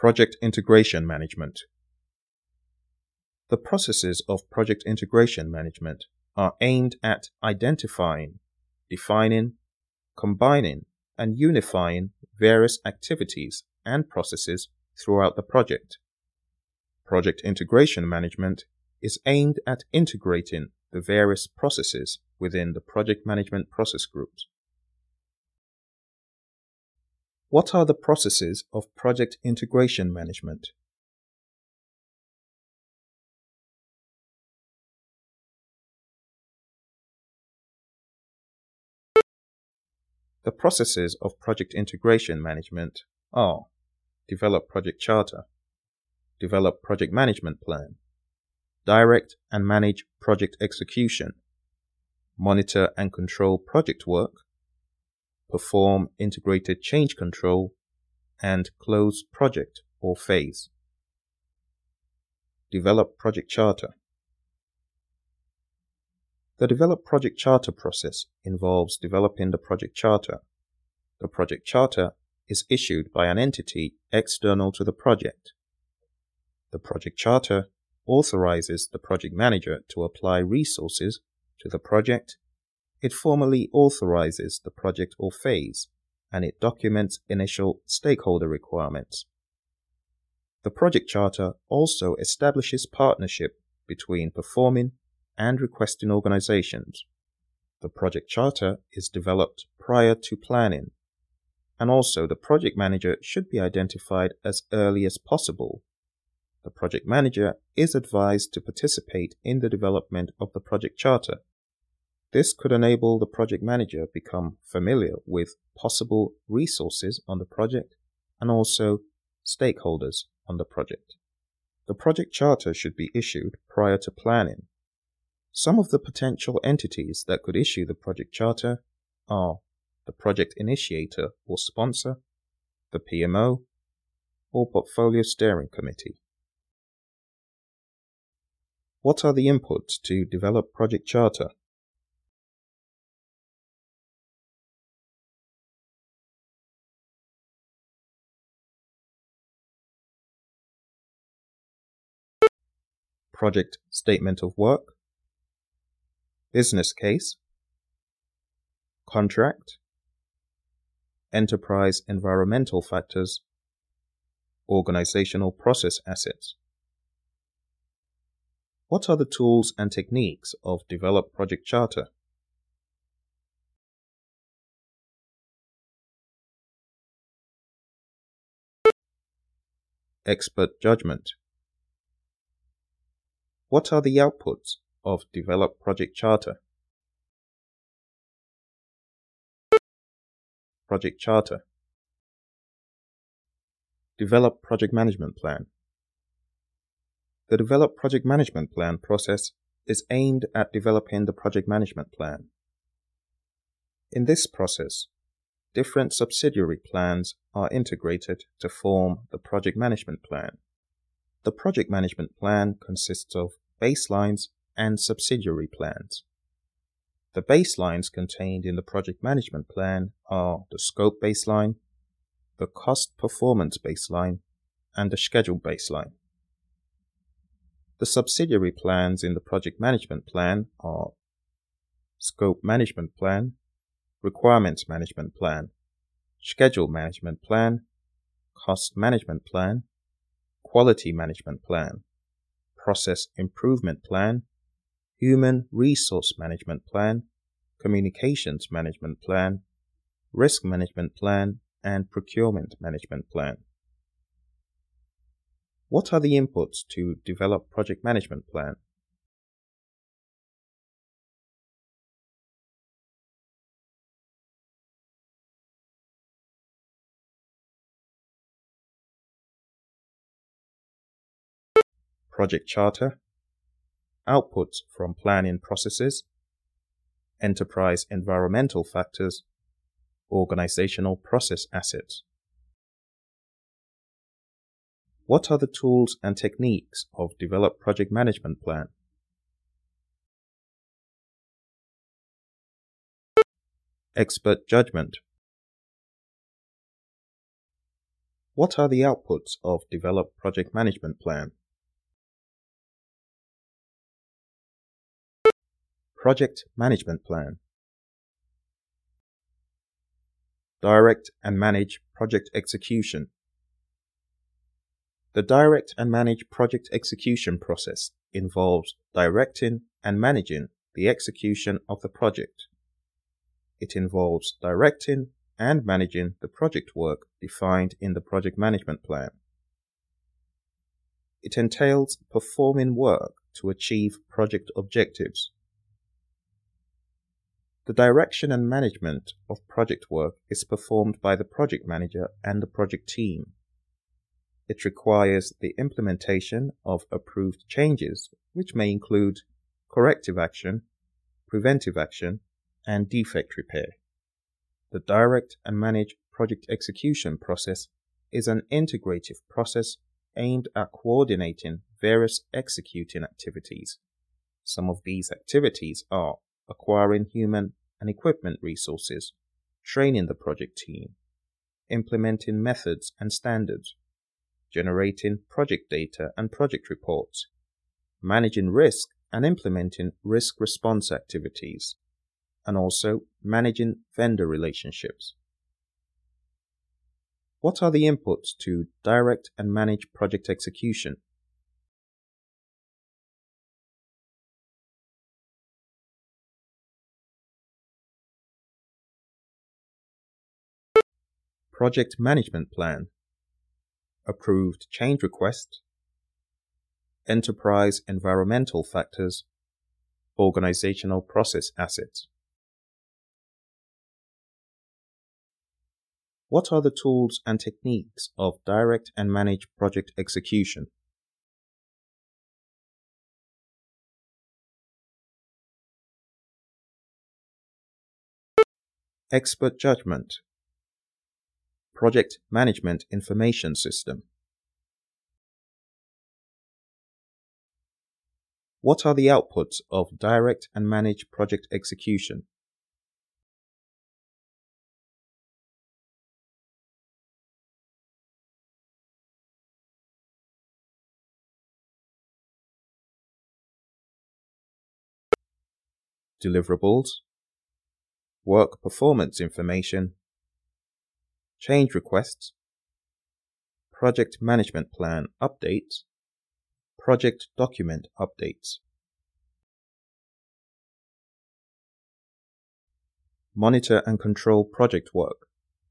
Project Integration Management. The processes of project integration management are aimed at identifying, defining, combining, and unifying various activities and processes throughout the project. Project integration management is aimed at integrating the various processes within the project management process groups. What are the processes of project integration management? The processes of project integration management are: develop project charter, develop project management plan, direct and manage project execution, monitor and control project work, perform integrated change control, and close project or phase. Develop project charter. The Develop Project Charter process involves developing the project charter. The project charter is issued by an entity external to the project. The project charter authorizes the project manager to apply resources to the project. It formally authorizes the project or phase, and it documents initial stakeholder requirements. The project charter also establishes partnership between performing and requesting organizations. The project charter is developed prior to planning, and also the project manager should be identified as early as possible. The project manager is advised to participate in the development of the project charter. This could enable the project manager become familiar with possible resources on the project and also stakeholders on the project. The project charter should be issued prior to planning. Some of the potential entities that could issue the project charter are the project initiator or sponsor, the PMO, or Portfolio Steering Committee. What are the inputs to develop project charter? Project Statement of Work, Business Case, Contract, Enterprise Environmental Factors, Organizational Process Assets. What are the tools and techniques of Develop Project Charter? Expert Judgment. What are the outputs of Develop Project Charter? Project Charter. Develop Project Management Plan. The Develop Project Management Plan process is aimed at developing the project management plan. In this process, different subsidiary plans are integrated to form the project management plan. The project management plan consists of baselines and subsidiary plans. The baselines contained in the project management plan are the scope baseline, the cost performance baseline, and the schedule baseline. The subsidiary plans in the project management plan are scope management plan, requirements management plan, schedule management plan, cost management plan, quality management plan, process improvement plan, human resource management plan, communications management plan, risk management plan, and procurement management plan. What are the inputs to develop project management plan? Project charter, outputs from planning processes, enterprise environmental factors, organizational process assets. What are the tools and techniques of Develop Project Management Plan? Expert Judgment. What are the outputs of Develop Project Management Plan? Project Management Plan. Direct and manage project execution. The direct and manage project execution process involves directing and managing the execution of the project. It involves directing and managing the project work defined in the project management plan. It entails performing work to achieve project objectives. The direction and management of project work is performed by the project manager and the project team. It requires the implementation of approved changes, which may include corrective action, preventive action, and defect repair. The direct and manage project execution process is an integrative process aimed at coordinating various executing activities. Some of these activities are acquiring human and equipment resources, training the project team, implementing methods and standards, generating project data and project reports, managing risk and implementing risk response activities, and also managing vendor relationships. What are the inputs to direct and manage project execution? Project Management Plan. Approved change request, enterprise environmental factors, organizational process assets. What are the tools and techniques of direct and manage project execution? Expert judgment. Project Management Information System. What are the outputs of direct and manage project execution? Deliverables, work performance information, change requests, project management plan updates, project document updates. Monitor and control project work.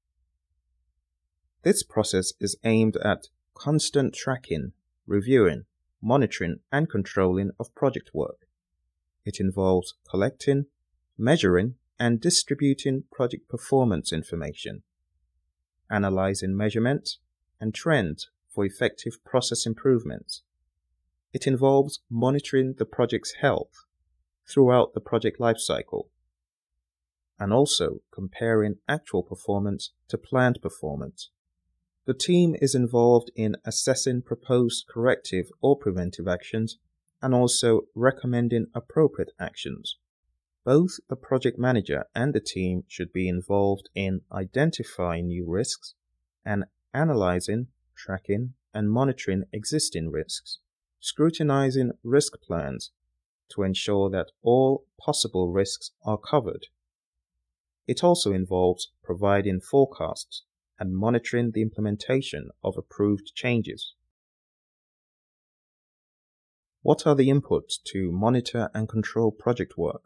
This process is aimed at constant tracking, reviewing, monitoring, and controlling of project work. It involves collecting, measuring, and distributing project performance information, analyzing measurements and trends for effective process improvements. It involves monitoring the project's health throughout the project lifecycle, and also comparing actual performance to planned performance. The team is involved in assessing proposed corrective or preventive actions and also recommending appropriate actions. Both the project manager and the team should be involved in identifying new risks and analyzing, tracking, and monitoring existing risks, scrutinizing risk plans to ensure that all possible risks are covered. It also involves providing forecasts and monitoring the implementation of approved changes. What are the inputs to monitor and control project work?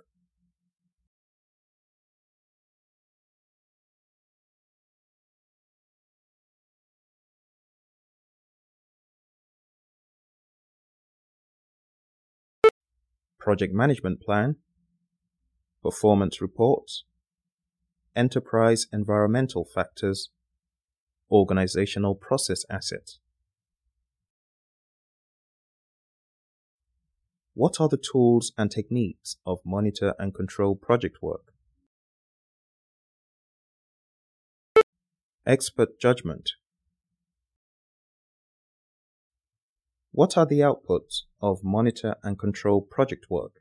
Project management plan, performance reports, enterprise environmental factors, organizational process assets. What are the tools and techniques of monitor and control project work? Expert judgment. What are the outputs of monitor and control project work?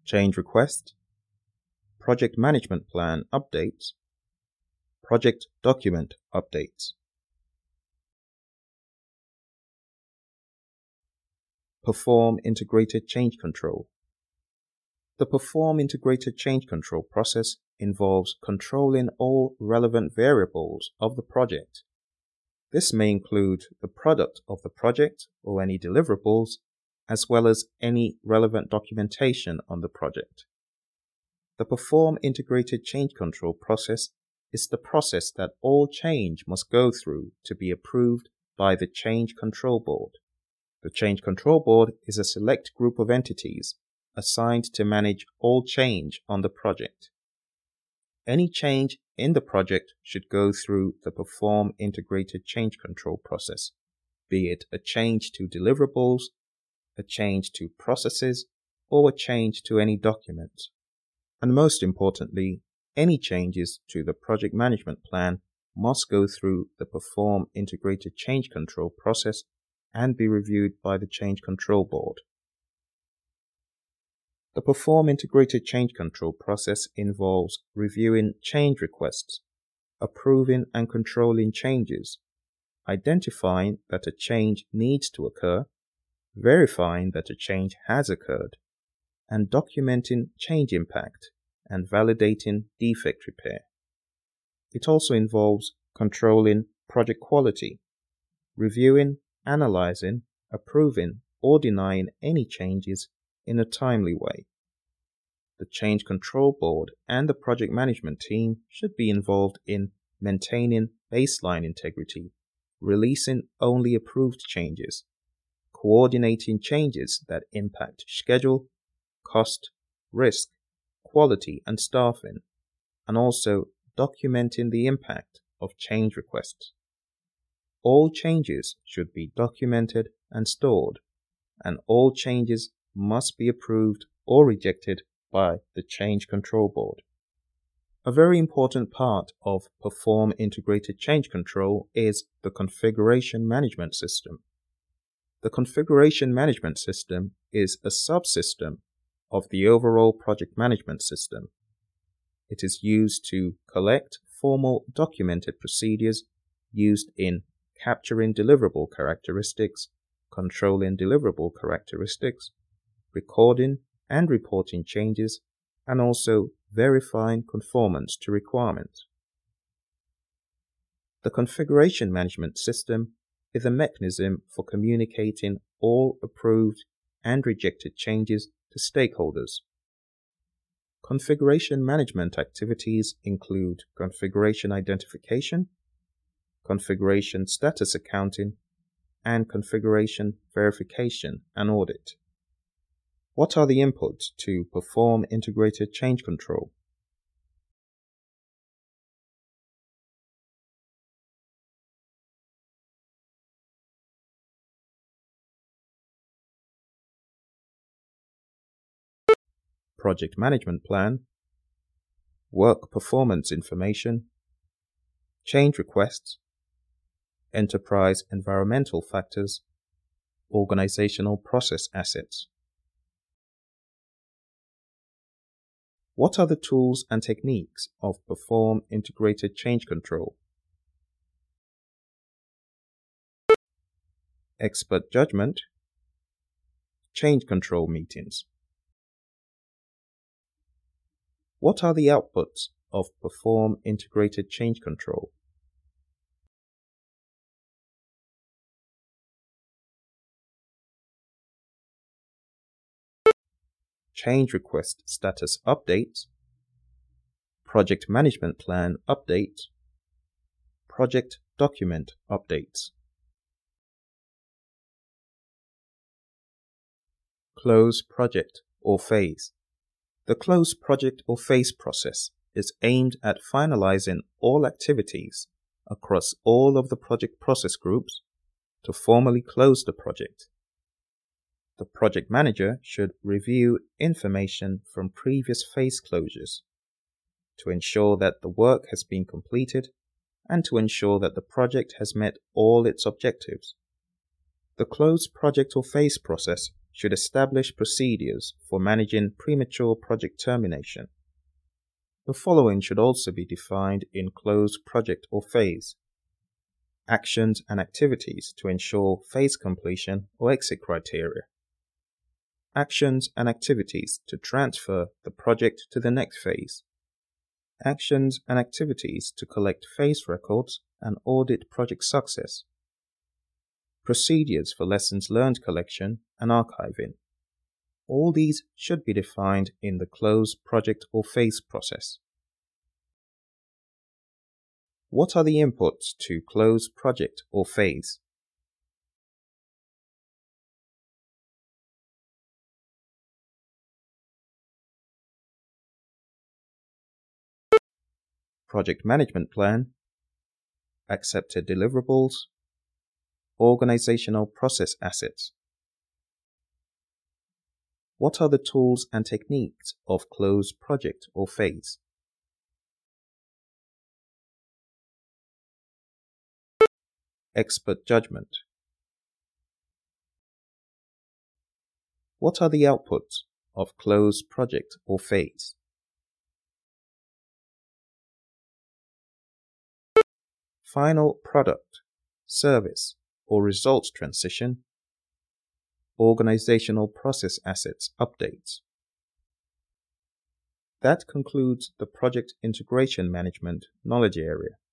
change request, project management plan updates, project document updates. Perform integrated change control. The Perform integrated change control process involves controlling all relevant variables of the project. This may include the product of the project or any deliverables, as well as any relevant documentation on the project. The Perform integrated change control process is the process that all change must go through to be approved by the Change Control Board. The Change Control Board is a select group of entities assigned to manage all change on the project. Any change in the project should go through the Perform integrated change control process, be it a change to deliverables, a change to processes, or a change to any document. And most importantly, any changes to the project management plan must go through the Perform integrated change control process and be reviewed by the Change Control Board. The Perform integrated change control process involves reviewing change requests, approving and controlling changes, identifying that a change needs to occur, verifying that a change has occurred, and documenting change impact and validating defect repair. It also involves controlling project quality, reviewing, analyzing, approving, or denying any changes in a timely way. The Change Control Board and the project management team should be involved in maintaining baseline integrity, releasing only approved changes, coordinating changes that impact schedule, cost, risk, quality, and staffing, and also documenting the impact of change requests. All changes should be documented and stored, and all changes must be approved or rejected by the Change Control Board. A very important part of Perform integrated change control is the Configuration Management System. The Configuration Management System is a subsystem of the overall project management system. It is used to collect formal documented procedures used in capturing deliverable characteristics, controlling deliverable characteristics, recording and reporting changes, and also verifying conformance to requirements. The Configuration Management System is a mechanism for communicating all approved and rejected changes to stakeholders. Configuration management activities include configuration identification, configuration status accounting, and configuration verification and audit. What are the inputs to Perform integrated change control? Project management plan, work performance information, change requests, enterprise environmental factors, organizational process assets. What are the tools and techniques of Perform integrated change control? Expert judgment, change control meetings. What are the outputs of Perform integrated change control? Change request status updates, project management plan updates, project document updates. Close project or phase. The close project or phase process is aimed at finalizing all activities across all of the project process groups to formally close the project. The project manager should review information from previous phase closures to ensure that the work has been completed and to ensure that the project has met all its objectives. The closed project or phase process should establish procedures for managing premature project termination. The following should also be defined in close project or phase. Actions and activities to ensure phase completion or exit criteria. Actions and activities to transfer the project to the next phase. Actions and activities to collect phase records and audit project success. Procedures for lessons learned collection and archiving. All these should be defined in the close project or phase process. What are the inputs to close project or phase? Project management plan, accepted deliverables, organizational process assets. What are the tools and techniques of close project or phase? Expert judgment. What are the outputs of close project or phase? Final product, service, or results transition. Organizational process assets updates. That concludes the project integration management knowledge area.